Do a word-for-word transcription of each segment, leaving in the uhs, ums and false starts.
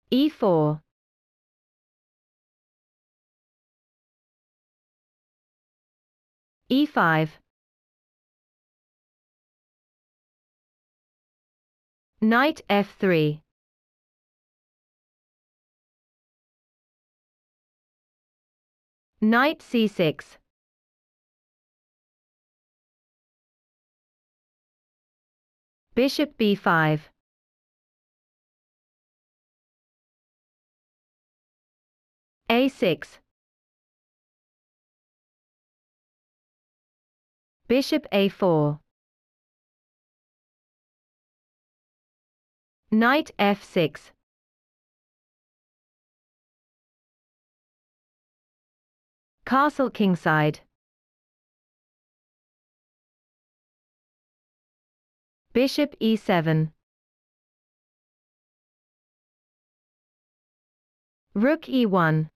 e four, e five, knight f three, knight c six, bishop b five, a six, bishop a four, knight f six, castle kingside, bishop e seven, rook e one,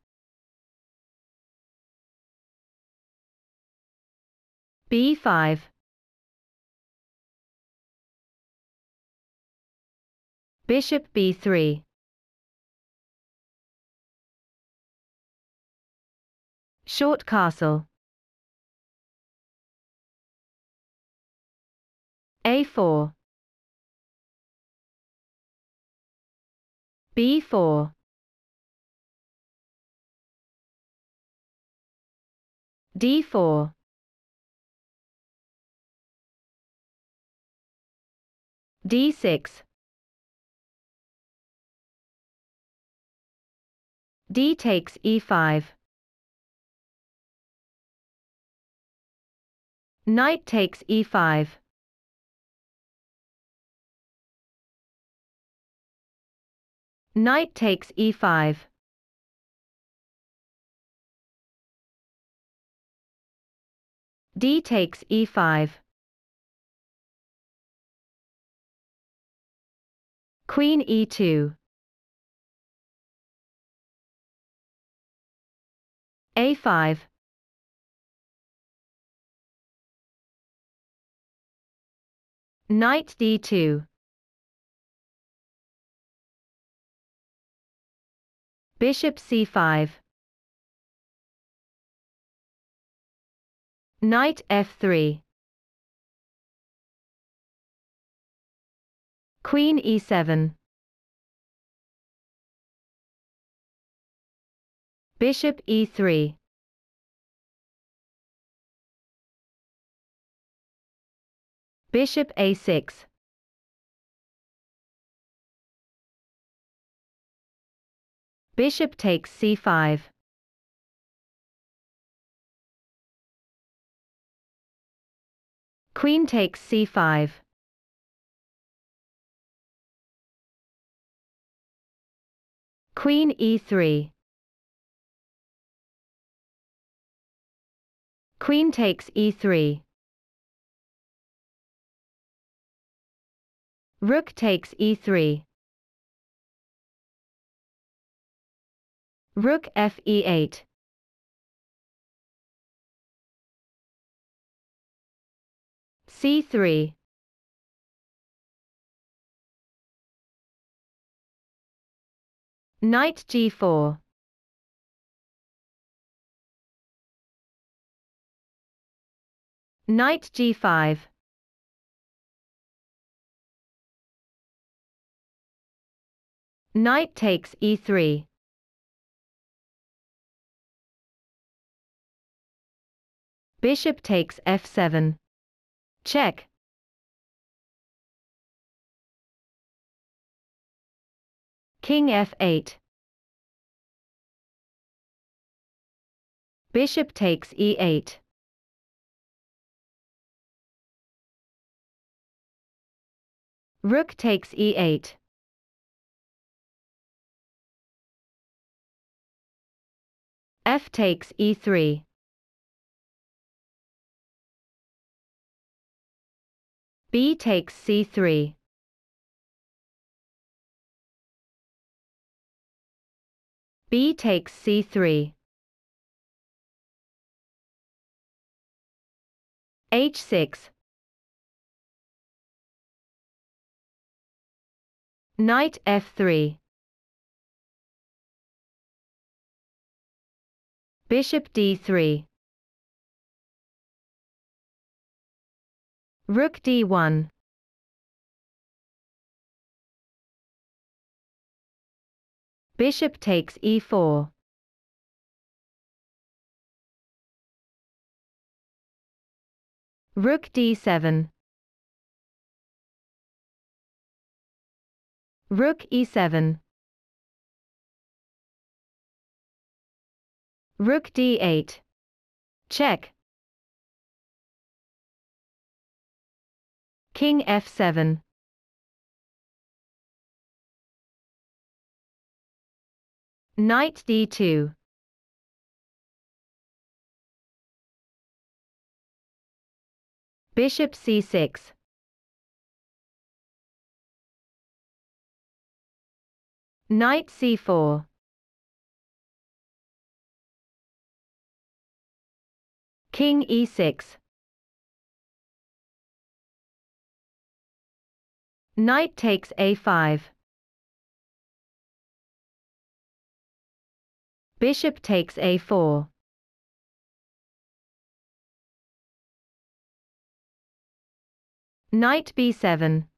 b five, bishop b three, short castle, a four, b four, d four, d six, d takes e five, knight takes e five, knight takes e five, d takes e five, queen e two, a five, knight d two, bishop c five, knight f three, queen e seven, bishop e three, bishop a six, bishop takes c five, queen takes c five, queen e three, queen takes e three, rook takes e three, rook f e eight, c three, knight g four, knight g five, knight takes e three, bishop takes f seven, check, king f eight, bishop takes e eight, rook takes e eight, f takes e three, b takes c three, b takes c three, h six, knight f three, Bishop d three. Rook d one. Bishop takes e four. Rook d seven. Rook e seven. Rook d eight. Check. King f seven. Knight d two. Bishop c six. Knight c four. King e six. Knight takes a five. Bishop takes a four. Knight b seven.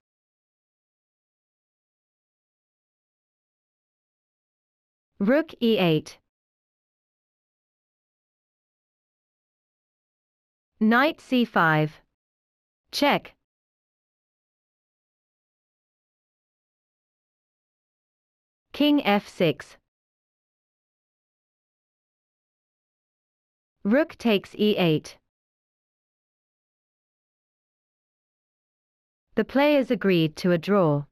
Rook e eight. Knight c five. Check. King f six. Rook takes e eight. The players agreed to a draw.